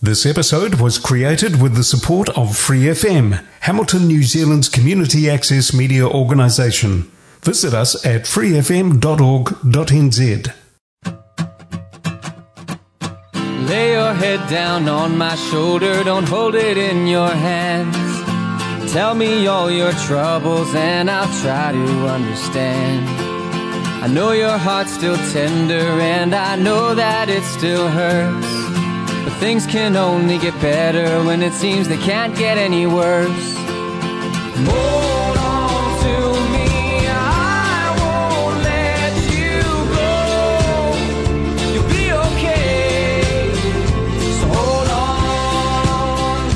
This episode was created with the support of Free FM, Hamilton, New Zealand's community access media organisation. Visit us at freefm.org.nz. Lay your head down on my shoulder, don't hold it in your hands. Tell me all your troubles and I'll try to understand. I know your heart's still tender and I know that it still hurts. But things can only get better when it seems they can't get any worse. Hold on to me, I won't let you go. You'll be okay, so hold on.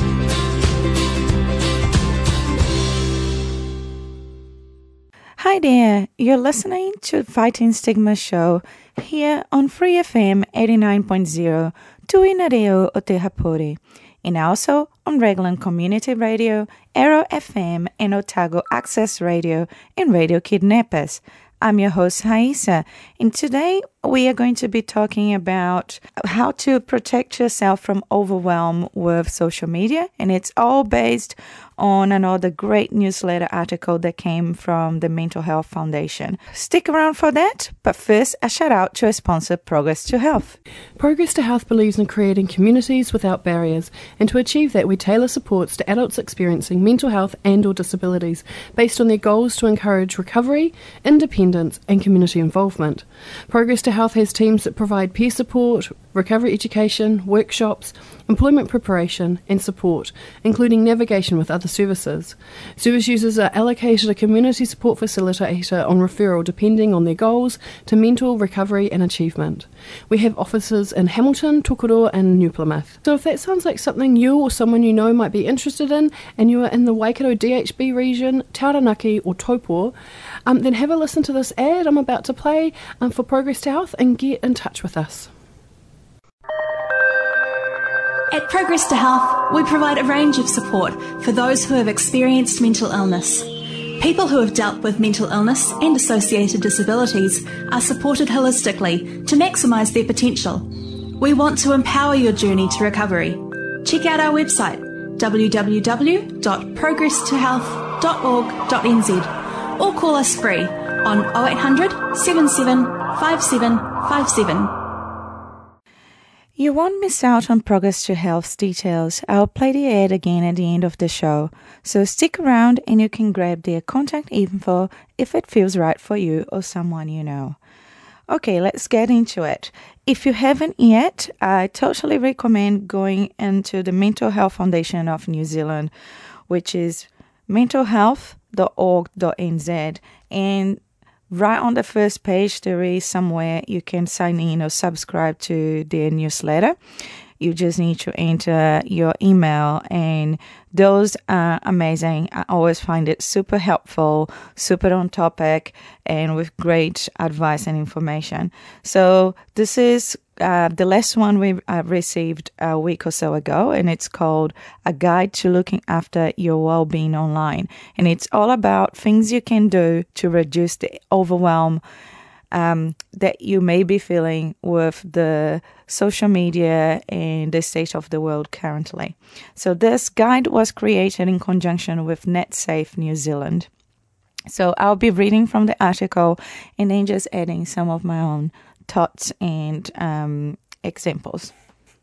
Hi there, you're listening to Fighting Stigma Show here on Free FM 89.0, Tuina Reo o Te Hapori, and also on Raglan Community Radio, Arrow FM, and Otago Access Radio, and Radio Kidnappers. I'm your host, Haisa, and today we are going to be talking about how to protect yourself from overwhelm with social media, and it's all based on another great newsletter article that came from the Mental Health Foundation. Stick around for that, but first a shout out to our sponsor, Progress to Health. Progress to Health believes in creating communities without barriers, and to achieve that we tailor supports to adults experiencing mental health and or disabilities based on their goals to encourage recovery, independence and community involvement. Progress to Health has teams that provide peer support, recovery education, workshops, employment preparation and support, including navigation with other services. Service users are allocated a community support facilitator on referral depending on their goals to mental recovery and achievement. We have offices in Hamilton, Tokoroa and New Plymouth. So if that sounds like something you or someone you know might be interested in and you are in the Waikato DHB region, Taranaki or Taupo, then have a listen to this ad I'm about to play for Progress to Health and get in touch with us. At Progress to Health, we provide a range of support for those who have experienced mental illness. People who have dealt with mental illness and associated disabilities are supported holistically to maximise their potential. We want to empower your journey to recovery. Check out our website www.progresstohealth.org.nz or call us free on 0800 77 5757. You won't miss out on Progress to Health's details. I'll play the ad again at the end of the show, so stick around and you can grab their contact info if it feels right for you or someone you know. Okay, let's get into it. If you haven't yet, I totally recommend going into the Mental Health Foundation of New Zealand, which is mentalhealth.org.nz, and right on the first page, there is somewhere you can sign in or subscribe to their newsletter. You just need to enter your email, and those are amazing. I always find it super helpful, super on topic, and with great advice and information. So this is the last one we received a week or so ago, and it's called A Guide to Looking After Your Wellbeing Online. And it's all about things you can do to reduce the overwhelm that you may be feeling with the social media and the state of the world currently. So this guide was created in conjunction with NetSafe New Zealand. So I'll be reading from the article and then just adding some of my own thoughts and examples.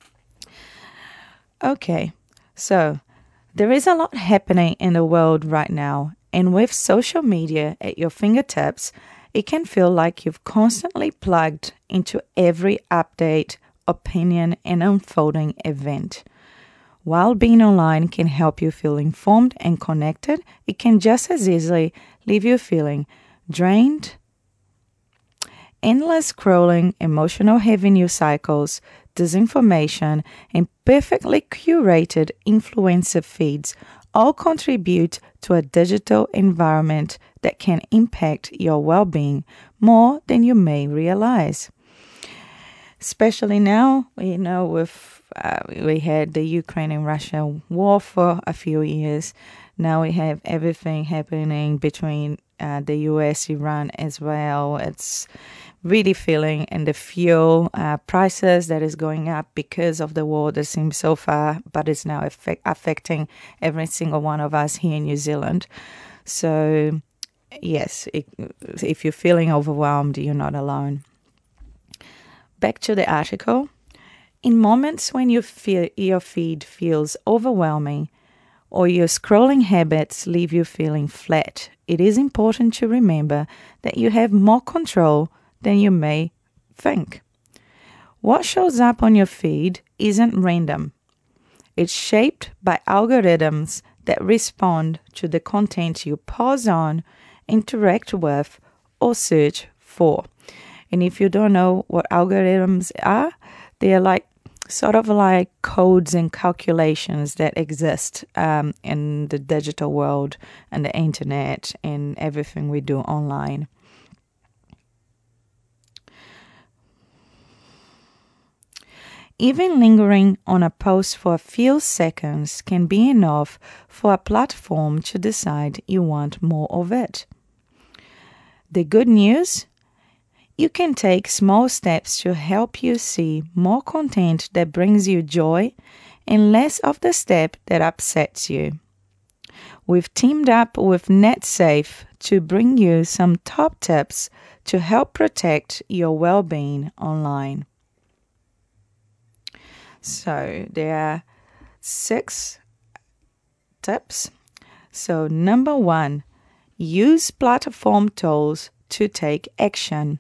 Okay, so there is a lot happening in the world right now, and with social media at your fingertips, it can feel like you've constantly plugged into every update, opinion, and unfolding event. While being online can help you feel informed and connected, it can just as easily leave you feeling drained. Endless scrolling, emotional heavy news cycles, disinformation, and perfectly curated influencer feeds all contribute to a digital environment that can impact your well-being more than you may realize. Especially now, with we had the Ukraine and Russia war for a few years. Now we have everything happening between the US, Iran as well. It's really feeling, and the fuel prices that is going up because of the war that seems so far, but it's now affecting every single one of us here in New Zealand. So, yes, if you're feeling overwhelmed, you're not alone. Back to the article. In moments when you feel your feed feels overwhelming or your scrolling habits leave you feeling flat, it is important to remember that you have more control than you may think. What shows up on your feed isn't random. It's shaped by algorithms that respond to the content you pause on, interact with, or search for. And if you don't know what algorithms are, they are like sort of like codes and calculations that exist in the digital world and the internet and everything we do online. Even lingering on a post for a few seconds can be enough for a platform to decide you want more of it. The good news? You can take small steps to help you see more content that brings you joy and less of the step that upsets you. We've teamed up with NetSafe to bring you some top tips to help protect your well-being online. So there are 6 tips. So number 1, use platform tools to take action.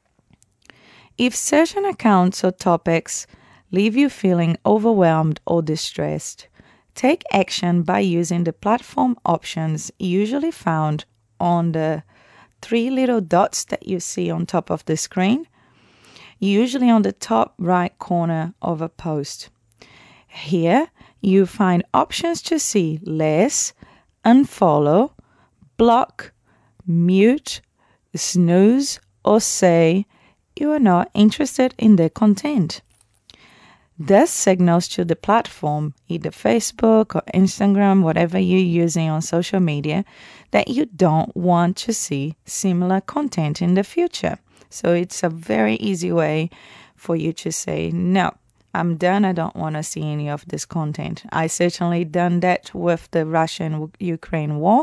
If certain accounts or topics leave you feeling overwhelmed or distressed, take action by using the platform options usually found on the 3 little dots that you see on top of the screen, usually on the top right corner of a post. Here, you find options to see less, unfollow, block, mute, snooze, or say you are not interested in the content. This signals to the platform, either Facebook or Instagram, whatever you're using on social media, that you don't want to see similar content in the future. So it's a very easy way for you to say, no, I'm done. I don't want to see any of this content. I certainly done that with the Russian-Ukraine war.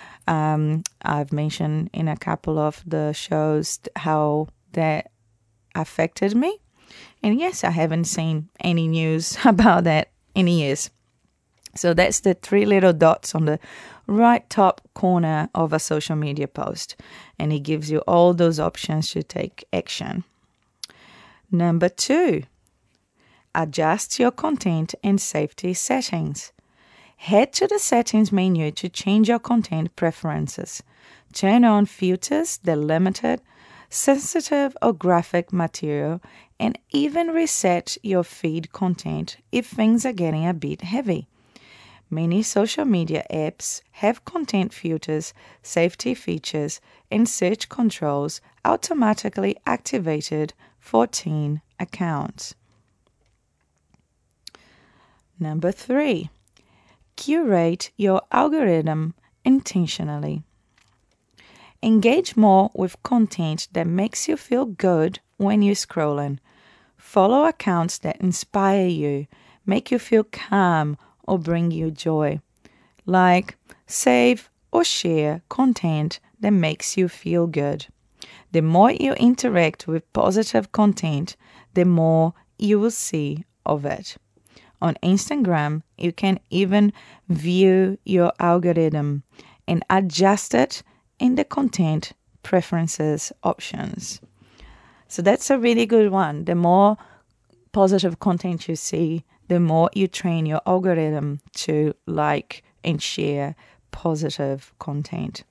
I've mentioned in a couple of the shows how that affected me. And yes, I haven't seen any news about that in years. So that's the 3 little dots on the right top corner of a social media post. And it gives you all those options to take action. Number 2, adjust your content and safety settings. Head to the settings menu to change your content preferences. Turn on filters that limited, sensitive or graphic material, and even reset your feed content if things are getting a bit heavy. Many social media apps have content filters, safety features, and search controls automatically activated for teen accounts. Number 3, curate your algorithm intentionally. Engage more with content that makes you feel good when you're scrolling. Follow accounts that inspire you, make you feel calm, or bring you joy. Like save or share content that makes you feel good. The more you interact with positive content, the more you will see of it. On Instagram, you can even view your algorithm and adjust it in the content preferences options. So that's a really good one. The more positive content you see, the more you train your algorithm to like and share positive content.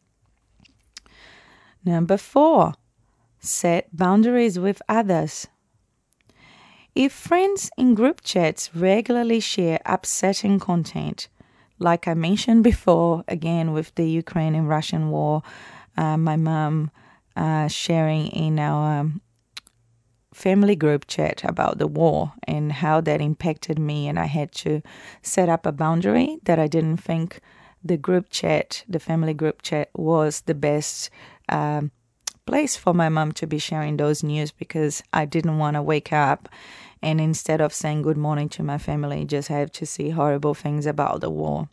Number 4, set boundaries with others. If friends in group chats regularly share upsetting content, like I mentioned before, again with the Ukraine and Russian war, my mom sharing in our family group chat about the war and how that impacted me, and I had to set up a boundary that I didn't think the group chat, the family group chat, was the best place for my mom to be sharing those news, because I didn't want to wake up and instead of saying good morning to my family, just have to see horrible things about the war.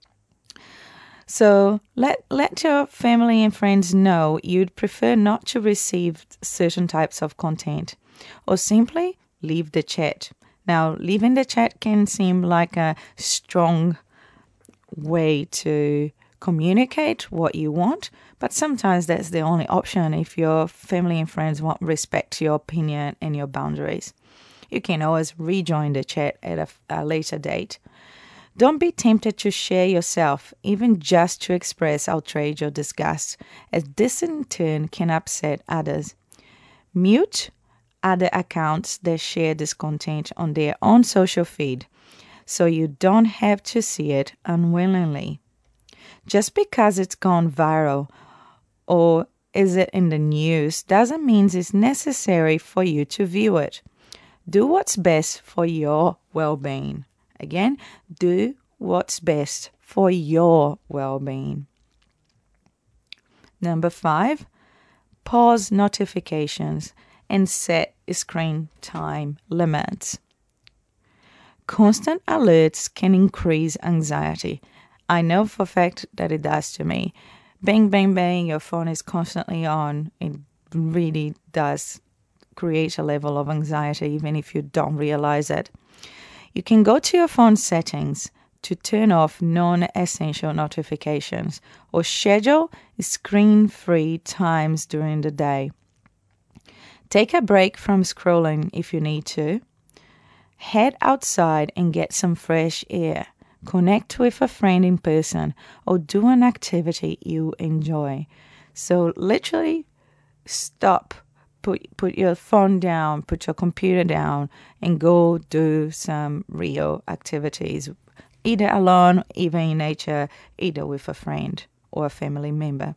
So let your family and friends know you'd prefer not to receive certain types of content, or simply leave the chat. Now, leaving the chat can seem like a strong way to communicate what you want, but sometimes that's the only option if your family and friends won't respect your opinion and your boundaries. You can always rejoin the chat at a later date. Don't be tempted to share yourself, even just to express outrage or disgust, as this in turn can upset others. Mute other accounts that share this content on their own social feed, so you don't have to see it unwillingly. Just because it's gone viral or is it in the news doesn't mean it's necessary for you to view it. Do what's best for your well-being. Again, do what's best for your well-being. Number 5, pause notifications and set screen time limits. Constant alerts can increase anxiety. I know for a fact that it does to me. Bang, bang, bang, your phone is constantly on. It really does create a level of anxiety, even if you don't realize it. You can go to your phone settings to turn off non-essential notifications or schedule screen-free times during the day. Take a break from scrolling if you need to. Head outside and get some fresh air. Connect with a friend in person or do an activity you enjoy. So literally stop. Put your phone down, put your computer down, and go do some real activities, either alone, even in nature, either with a friend or a family member.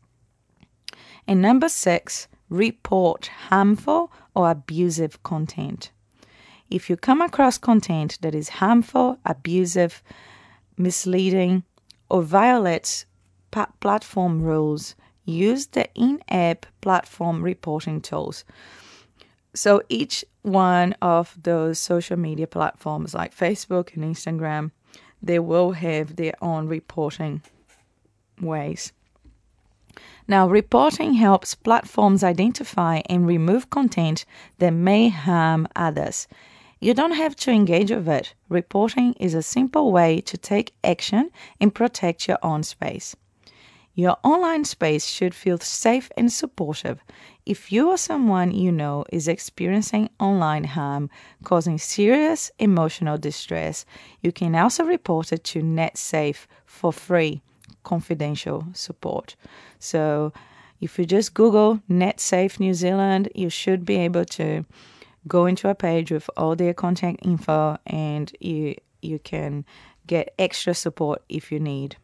And number 6, report harmful or abusive content. If you come across content that is harmful, abusive, misleading, or violates platform rules, use the in-app platform reporting tools. So each one of those social media platforms like Facebook and Instagram, they will have their own reporting ways. Now, reporting helps platforms identify and remove content that may harm others. You don't have to engage with it. Reporting is a simple way to take action and protect your own space. Your online space should feel safe and supportive. If you or someone you know is experiencing online harm, causing serious emotional distress, you can also report it to NetSafe for free, confidential support. So if you just Google NetSafe New Zealand, you should be able to go into a page with all their contact info, and you can get extra support if you need.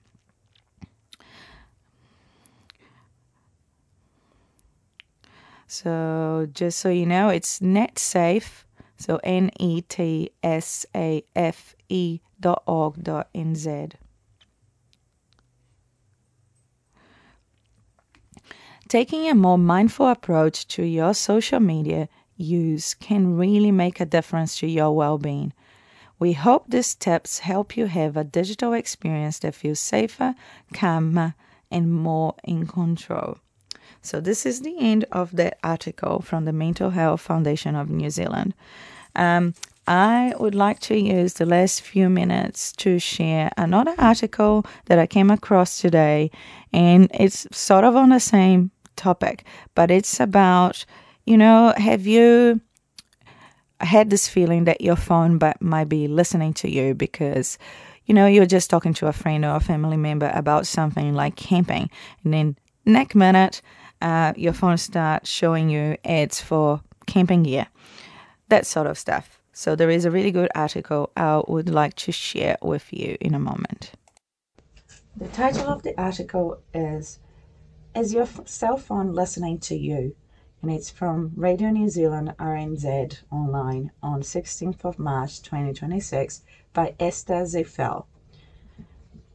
So just so you know, it's NetSafe, so netsafe.org.nz. Taking a more mindful approach to your social media use can really make a difference to your well-being. We hope these tips help you have a digital experience that feels safer, calmer, and more in control. So this is the end of that article from the Mental Health Foundation of New Zealand. I would like to use the last few minutes to share another article that I came across today, and it's sort of on the same topic, but it's about, have you had this feeling that your phone might be listening to you because, you're just talking to a friend or a family member about something like camping, and then next minute, your phone starts showing you ads for camping gear, that sort of stuff. So there is a really good article I would like to share with you in a moment. The title of the article is Your Cell Phone Listening to You? And it's from Radio New Zealand RNZ online on 16th of March 2026 by Esther Zefel.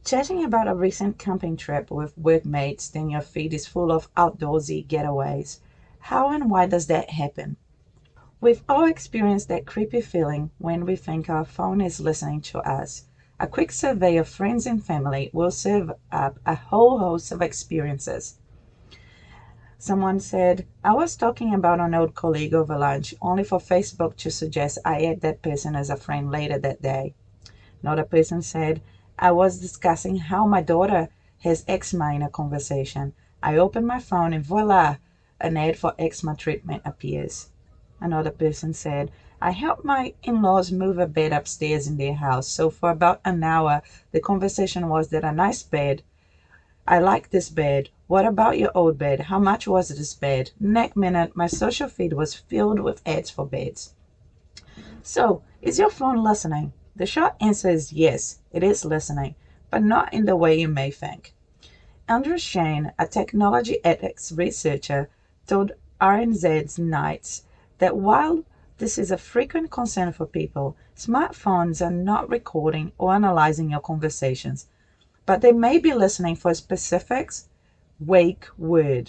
Chatting about a recent camping trip with workmates, then your feed is full of outdoorsy getaways. How and why does that happen? We've all experienced that creepy feeling when we think our phone is listening to us. A quick survey of friends and family will serve up a whole host of experiences. Someone said, I was talking about an old colleague over lunch, only for Facebook to suggest I add that person as a friend later that day. Another person said, I was discussing how my daughter has eczema in a conversation. I open my phone and voila, an ad for eczema treatment appears. Another person said, I helped my in-laws move a bed upstairs in their house, so for about an hour the conversation was that a nice bed. I like this bed. What about your old bed? How much was this bed? Next minute, my social feed was filled with ads for beds. So, is your phone listening? The short answer is yes, it is listening, but not in the way you may think. Andrew Shane, a technology ethics researcher, told RNZ's Nights that while this is a frequent concern for people, smartphones are not recording or analyzing your conversations, but they may be listening for specifics, wake word.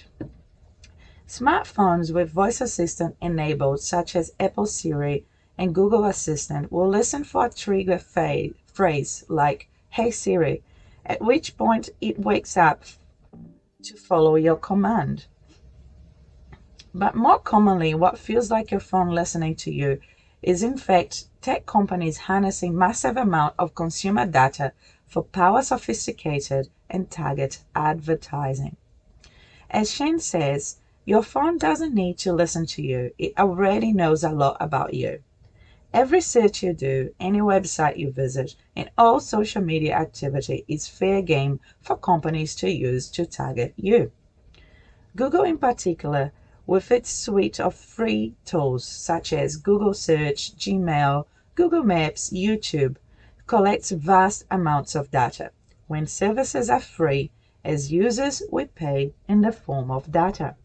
Smartphones with voice assistant enabled, such as Apple Siri and Google Assistant, will listen for a trigger phrase like, Hey Siri, at which point it wakes up to follow your command. But more commonly, what feels like your phone listening to you is in fact tech companies harnessing massive amount of consumer data for power sophisticated and target advertising. As Shane says, your phone doesn't need to listen to you. It already knows a lot about you. Every search you do, any website you visit, and all social media activity is fair game for companies to use to target you. Google in particular, with its suite of free tools such as Google Search, Gmail, Google Maps, YouTube, collects vast amounts of data. When services are free, as users we pay in the form of data.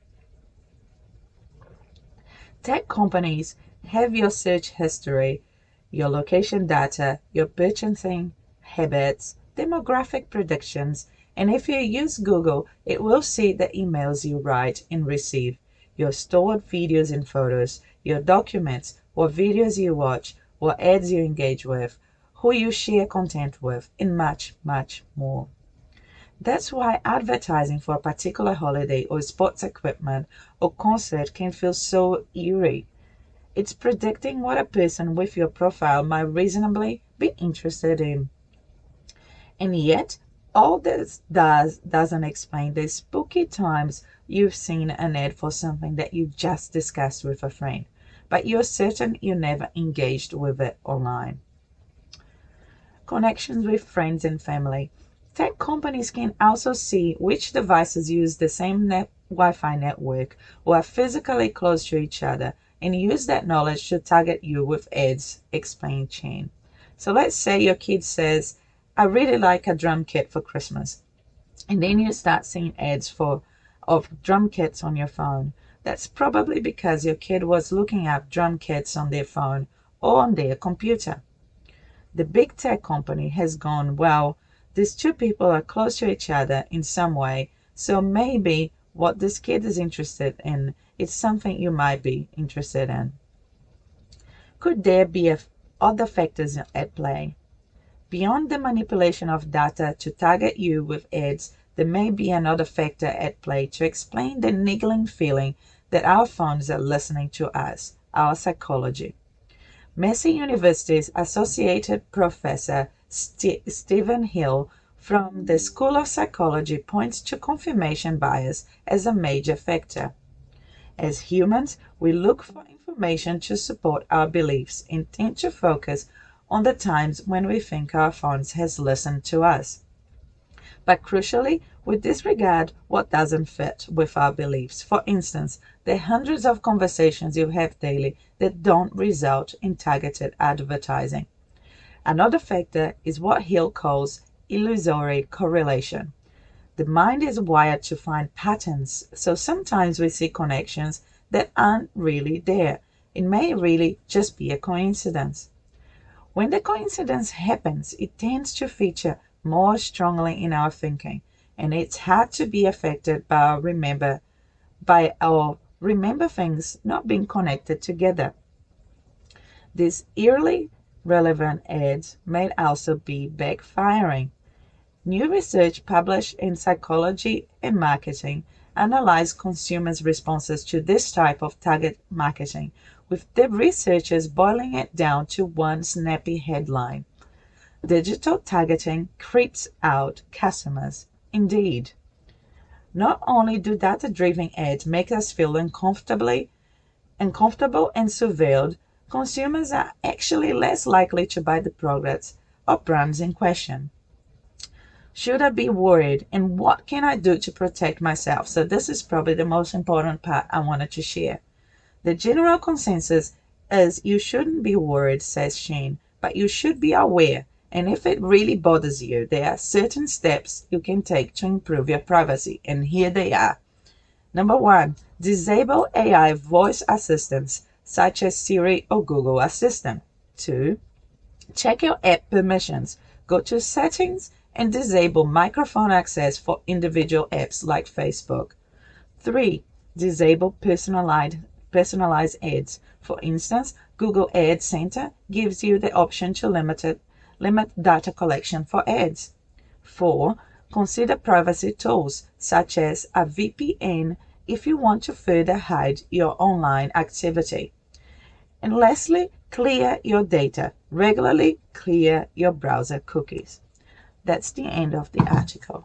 Tech companies have your search history, your location data, your purchasing habits, demographic predictions, and if you use Google, it will see the emails you write and receive, your stored videos and photos, your documents, what videos you watch, what ads you engage with, who you share content with, and much, much more. That's why advertising for a particular holiday or sports equipment or concert can feel so eerie. It's predicting what a person with your profile might reasonably be interested in. And yet, all this doesn't explain the spooky times you've seen an ad for something that you just discussed with a friend, but you're certain you never engaged with it online. Connections with friends and family. Tech companies can also see which devices use the same Wi-Fi network or are physically close to each other and use that knowledge to target you with ads, explained Shane. So let's say your kid says, I really like a drum kit for Christmas. And then you start seeing ads of drum kits on your phone. That's probably because your kid was looking up drum kits on their phone or on their computer. The big tech company has gone, well, these two people are close to each other in some way, so maybe what this kid is interested in is something you might be interested in. Could there be other factors at play? Beyond the manipulation of data to target you with ads, there may be another factor at play to explain the niggling feeling that our phones are listening to us, our psychology. Massey University's Associated Professor Stephen Hill from the School of Psychology points to confirmation bias as a major factor. As humans, we look for information to support our beliefs and tend to focus on the times when we think our phone has listened to us. But crucially, we disregard what doesn't fit with our beliefs. For instance, the hundreds of conversations you have daily that don't result in targeted advertising. Another factor is what Hill calls illusory correlation. The mind is wired to find patterns, so sometimes we see connections that aren't really there. It may really just be a coincidence. When the coincidence happens, it tends to feature more strongly in our thinking, and it's hard to be affected by our remember things not being connected together. These eerily relevant ads may also be backfiring. New research published in Psychology and Marketing analyzed consumers' responses to this type of target marketing, with the researchers boiling it down to one snappy headline: "Digital targeting creeps out customers." Indeed. Not only do data-driven ads make us feel uncomfortable and surveilled, consumers are actually less likely to buy the products or brands in question. Should I be worried, and what can I do to protect myself? So this is probably the most important part I wanted to share. The general consensus is you shouldn't be worried, says Shane, but you should be aware. And if it really bothers you, there are certain steps you can take to improve your privacy. And here they are. Number 1, disable AI voice assistants such as Siri or Google Assistant. 2, check your app permissions. Go to Settings and disable microphone access for individual apps like Facebook. 3, disable personalized ads. For instance, Google Ad Center gives you the option to limit data collection for ads. 4, consider privacy tools such as a VPN if you want to further hide your online activity. And lastly, clear your data. Regularly clear your browser cookies. That's the end of the article.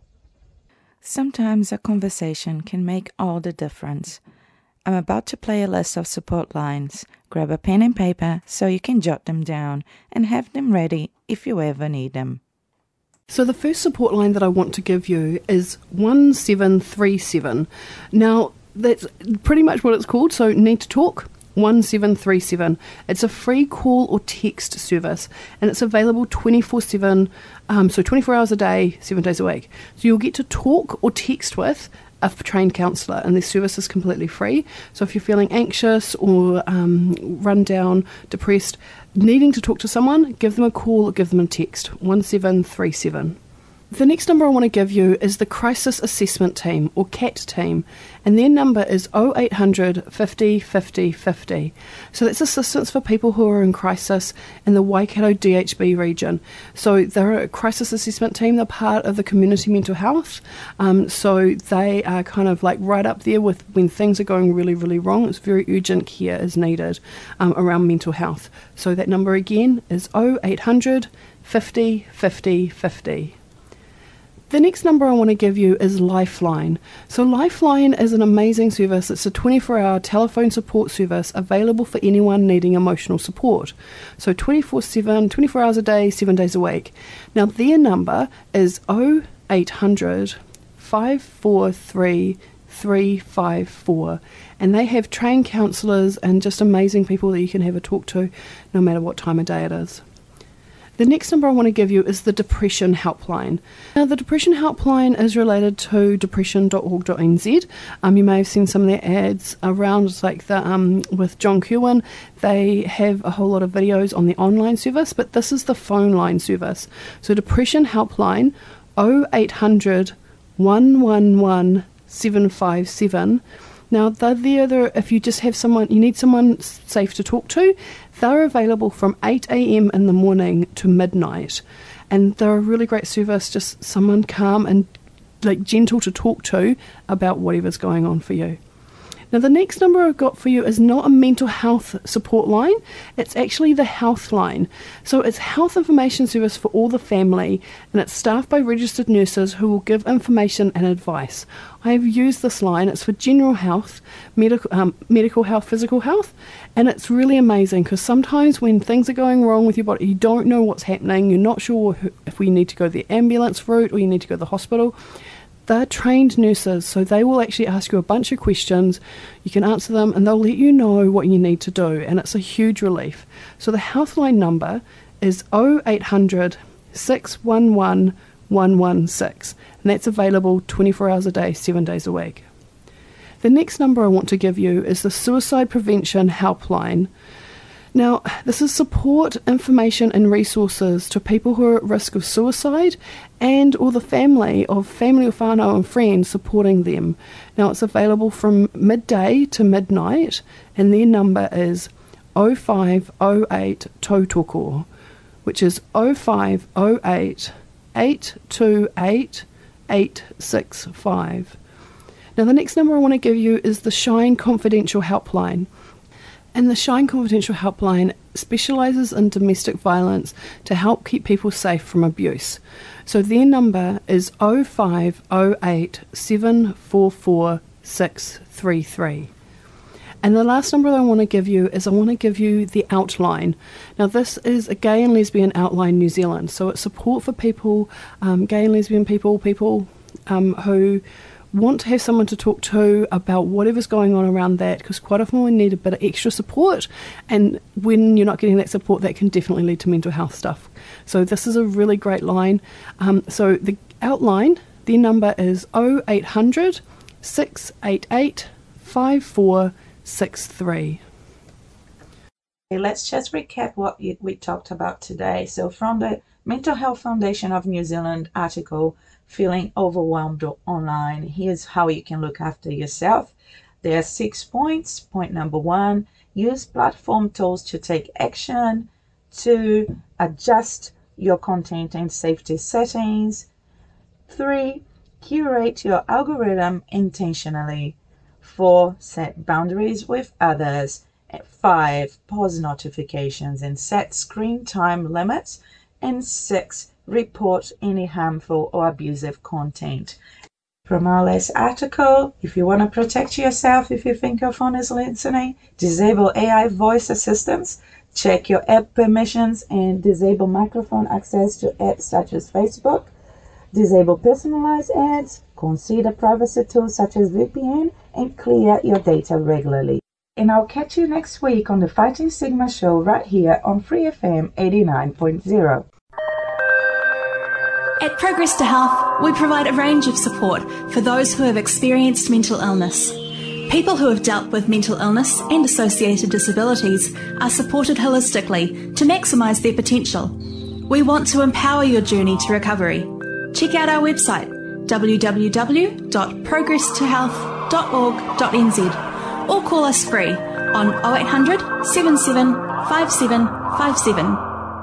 Sometimes a conversation can make all the difference. I'm about to play a list of support lines. Grab a pen and paper so you can jot them down and have them ready if you ever need them. So the first support line that I want to give you is 1737. Now, that's pretty much what it's called, so Need to Talk. 1737. It's a free call or text service, and it's available 24/7, so 24 hours a day, 7 days a week. So you'll get to talk or text with a trained counsellor, and this service is completely free. So if you're feeling anxious or run down, depressed, needing to talk to someone, give them a call or give them a text. 1737. The next number I want to give you is the Crisis Assessment Team, or CAT team, and their number is 0800 50 50 50. So that's assistance for people who are in crisis in the Waikato DHB region. So they're a crisis assessment team, they're part of the community mental health, so they are kind of like right up there with when things are going really, really wrong. It's very urgent care is needed around mental health. So that number again is 0800 50 50 50. The next number I want to give you is Lifeline. So Lifeline is an amazing service. It's a 24-hour telephone support service available for anyone needing emotional support. So 24/7, 24 hours a day, 7 days a week. Now their number is 0800 543 354, and they have trained counsellors and just amazing people that you can have a talk to no matter what time of day it is. The next number I want to give you is the Depression Helpline. Now, the Depression Helpline is related to depression.org.nz. You may have seen some of their ads around, like the with John Kirwan. They have a whole lot of videos on the online service, but this is the phone line service. So Depression Helpline, 0800 111 757. Now, they're there if you just have someone, you need someone safe to talk to. They're available from 8 a.m. in the morning to midnight. And they're a really great service, just someone calm and like gentle to talk to about whatever's going on for you. Now, the next number I've got for you is not a mental health support line. It's actually the Health Line. So it's health information service for all the family, and it's staffed by registered nurses who will give information and advice. I have used this line. It's for general health, medical health, physical health, and it's really amazing because sometimes when things are going wrong with your body, you don't know what's happening, you're not sure if we need to go the ambulance route or you need to go to the hospital. They're trained nurses, so they will actually ask you a bunch of questions. You can answer them and they'll let you know what you need to do, and it's a huge relief. So the Healthline number is 0800 611 116, and that's available 24 hours a day, 7 days a week. The next number I want to give you is the Suicide Prevention Helpline. Now, this is support, information and resources to people who are at risk of suicide and or the family or whānau and friends supporting them. Now, it's available from midday to midnight, and their number is 0508 Tautoko, which is 0508 828 865. Now, the next number I want to give you is the Shine Confidential Helpline. And the Shine Confidential Helpline specialises in domestic violence to help keep people safe from abuse. So their number is 0508 744 633. And the last number I want to give you is the Outline. Now, this is a Gay and Lesbian Outline New Zealand. So it's support for people, gay and lesbian people who want to have someone to talk to about whatever's going on around that, because quite often we need a bit of extra support, and when you're not getting that support, that can definitely lead to mental health stuff. So this is a really great line. So the Outline, their number is 0800 688 5463. Let's just recap what we talked about today. So from the Mental Health Foundation of New Zealand article, Feeling Overwhelmed Online, here's how you can look after yourself. There are 6 points. Point number 1, use platform tools to take action. 2, adjust your content and safety settings. 3, curate your algorithm intentionally. 4, set boundaries with others. 5, pause notifications and set screen time limits. And 6, report any harmful or abusive content. From our last article, if you want to protect yourself if you think your phone is listening, disable AI voice assistants, check your app permissions, and disable microphone access to apps such as Facebook, disable personalized ads, consider privacy tools such as VPN, and clear your data regularly. And I'll catch you next week on the Fighting Stigma show right here on Free FM 89.0. At Progress to Health, we provide a range of support for those who have experienced mental illness. People who have dealt with mental illness and associated disabilities are supported holistically to maximise their potential. We want to empower your journey to recovery. Check out our website www.progresstohealth.org.nz or call us free on 0800 77 5757.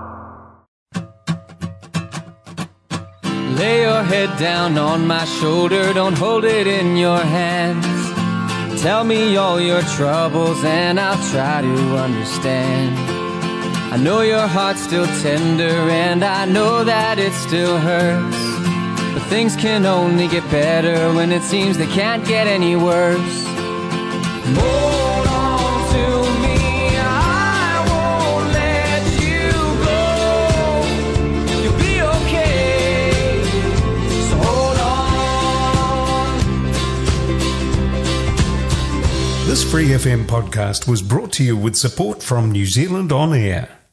Lay your head down on my shoulder, don't hold it in your hands. Tell me all your troubles and I'll try to understand. I know your heart's still tender and I know that it still hurts, but things can only get better when it seems they can't get any worse. Hold on to me, I won't let you go. You'll be okay, so hold on. This Free FM podcast was brought to you with support from New Zealand On Air.